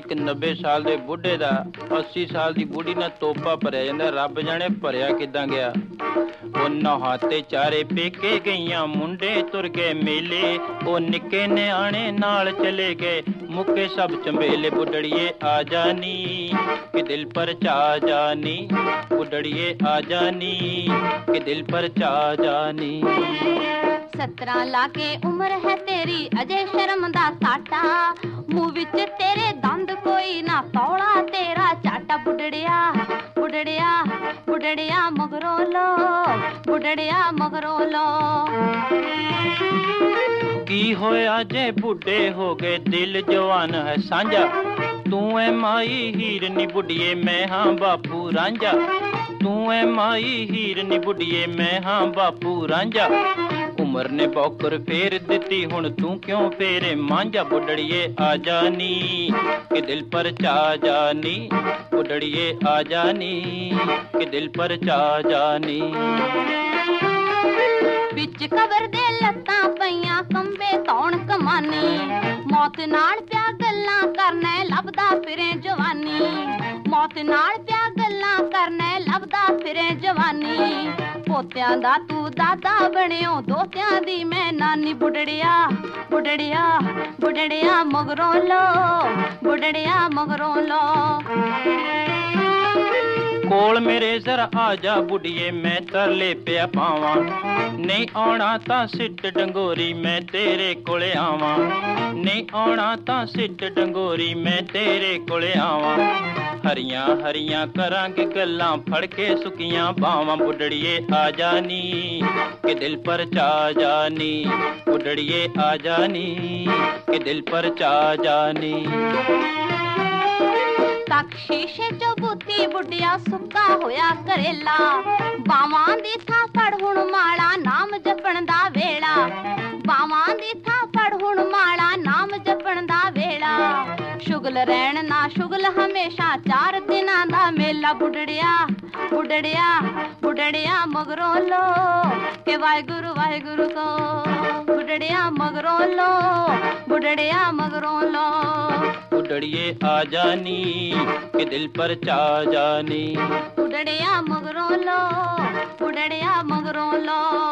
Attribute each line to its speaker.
Speaker 1: ਇੱਕ 90 ਸਾਲ ਦੇ ਬੁੱਢੇ ਦਾ 80 ਸਾਲ ਦੀ ਬੁੱਢੀ ਨਾਲ ਤੋਪਾ ਭਰਿਆ ਜਾਂਦਾ। ਰੱਬ ਜਾਣੇ ਭਰਿਆ ਕਿੱਦਾਂ ਗਿਆ। ਉਹ ਨਹਾਤੇ ਚਾਰੇ ਪੇਕੇ ਗਈਆਂ, ਮੁੰਡੇ ਤੁਰ ਗਏ ਮੇਲੇ। ਉਹ ਨਿੱਕੇ ਨਿਆਣੇ ਨਾਲ ਚਲੇ ਗਏ, ਮੁੱਕੇ ਸਭ ਚੰਬੇਲੇ। ਬੁੱਢੜੀਏ ਆ ਜਾਨੀ ਕਿ ਦਿਲ ਪਰ ਚਾ ਜਾਨੀ, ਬੁੱਢੜੀਏ ਆ ਜਾਨੀ ਕਿ ਦਿਲ ਪਰ ਚਾ ਜਾਨੀ।
Speaker 2: 17 ਲਾ ਕੇ ਉਮਰ ਹੈ ਤੇਰੀ, ਅਜੇ ਸ਼ਰਮ ਦਾ ਸਾਟਾ। ਮੂੰਹ ਵਿੱਚ ਤੇਰੇ ਦੰਦ ਕੋਈ ਨਾ, ਤੌਲਾ ਤੇਰਾ ਚਾਟਾ। ਬੁੱਢੜਿਆ ਬੁੱਢੜਿਆ ਬੁੱਢੜਿਆ ਮਗਰੋਂ ਲੋ, ਬੁੱਢੜਿਆ ਮਗਰੋਂ ਲੋ।
Speaker 1: ਕੀ ਹੋਇਆ ਜੇ ਬੁੱਢੇ ਹੋ ਗਏ, ਦਿਲ ਜਵਾਨ ਹੈ ਸਾਂਝਾ। ਤੂੰ ਐ ਮਾਈ ਹੀਰ ਨੀ ਬੁੱਢੀਏ, ਮੈਂ ਹਾਂ ਬਾਪੂ ਰਾਂਝਾ। ਤੂੰ ਐ ਮਾਈ ਹੀਰ ਨੀ ਬੁੱਢੀਏ, ਮੈਂ ਹਾਂ ਬਾਪੂ ਰਾਂਝਾ। ਉਮਰ ਨੇ ਬੌਕਰ ਫੇਰ ਦਿੱਤੀ, ਹੁਣ ਤੂੰ ਕਿਉਂ ਫੇਰੇ ਮਾਂਝਾ। ਬੁੱਢੜੀਏ ਆ ਜਾਨੀ ਕਿ ਦਿਲ ਪਰ ਚਾ ਜਾਨੀ, ਬੁੱਢੜੀਏ ਆ ਜਾਨੀ ਕਿ ਦਿਲ ਪਰ ਚਾ ਜਾਨੀ।
Speaker 2: ਵਿੱਚ ਕਬਰ ਦੇ ਲੱਤਾਂ ਪਈਆਂ, ਕੰਬੇ ਧੌਣ ਕਮਾਨੀ। ਮੌਤ ਨਾਲ ਪਿਆ ਗੱਲਾਂ ਕਰਨਾ, ਲੱਭਦਾ ਫਿਰੇ ਜਵਾਨੀ। ਮੌਤ ਨਾਲ ਪਿਆ ਗੱਲਾਂ ਕਰਨਾ, ਲੱਭਦਾ ਫਿਰੇ ਜਵਾਨੀ। ਪੋਤਿਆਂ ਦਾ ਤੂੰ ਦਾਦਾ ਬਣਿਓ, ਦੋਤਿਆਂ ਦੀ ਮੈਂ ਨਾਨੀ। ਬੁੱਢੜਿਆ ਬੁੱਢੜਿਆ ਬੁੱਢੜਿਆ ਮਗਰੋਂ ਲੋ, ਬੁੱਢੜਿਆ ਮਗਰੋਂ ਲੋ।
Speaker 1: ਕੋਲ ਮੇਰੇ ਜ਼ਰਾ ਆ ਜਾ ਬੁੱਢੀਏ, ਮੈਂ ਤਰਲੇ ਪਿਆ ਪਾਵਾਂ। ਨਹੀਂ ਆਉਣਾ ਤਾਂ ਸਿੱਟ ਡੰਗੋਰੀ, ਮੈਂ ਤੇਰੇ ਕੋਲੇ ਆਵਾਂ। ਨਹੀਂ ਆਉਣਾ ਤਾਂ ਸਿੱਟ ਡੰਗੋਰੀ, ਮੈਂ ਤੇਰੇ ਕੋਲੇ ਆਵਾਂ। ਹਰੀਆਂ ਹਰੀਆਂ ਕਰਾਂਗੇ ਗੱਲਾਂ, ਫੜ ਕੇ ਸੁੱਕੀਆਂ ਬਾਵਾਂ। ਬੁੱਢੜੀਏ ਆ ਜਾਨੀ ਕਿ ਦਿਲ ਪਰ ਚਾ ਜਾਨੀ, ਬੁੱਢੜੀਏ ਆ ਜਾਨੀ ਕਿ ਦਿਲ ਪਰ ਚਾ ਜਾਨੀ।
Speaker 2: ਤੱਕ ਸ਼ੀਸ਼ੇ ਚੋਂ ਬੁੱਤੀ ਬੁੱਢਿਆ, ਸੁੱਕਾ ਹੋਇਆ ਕਰੇਲਾ। ਬਾਵਾਂ ਦੀ ਥਾਂ ਫੜ ਹੁਣ ਮਾਲਾ, ਨਾਮ ਜਪਣ ਦਾ ਵੇਲਾ। ਬਾਵਾਂ ਦੀ ਥਾਂ ਫੜ ਹੁਣ ਮਾਲਾ, ਨਾਮ ਜਪਣ ਦਾ ਵੇਲਾ। ਸ਼ੁਗਲ ਰਹਿਣ ਨਾ ਸ਼ੁਗਲ ਹਮੇਸ਼ਾ, 4 ਦਿਨਾਂ ਦਾ ਮੇਲਾ। ਬੁੱਢੜਿਆ ਬੁੱਢੜਿਆ ਬੁੱਢੜਿਆ ਮਗਰੋਂ ਲੋ, ਕਿ ਵਾਹਿਗੁਰੂ ਵਾਹਿਗੁਰੂ ਕੋ। ਬੁੱਢੜਿਆ ਮਗਰੋਂ ਲੋ, ਬੁੱਢੜਿਆ ਮਗਰੋਂ ਲੋ।
Speaker 1: ਬੁੱਢੜੀਏ ਆ ਜਾਨੀ ਕਿ ਦਿਲ ਪਰ ਚਾ ਜਾਨੀ।
Speaker 2: ਬੁੱਢੜਿਆ ਮਗਰੋਂ ਲੋ, ਬੁੱਢੜਿਆ ਮਗਰੋਂ ਲੋ।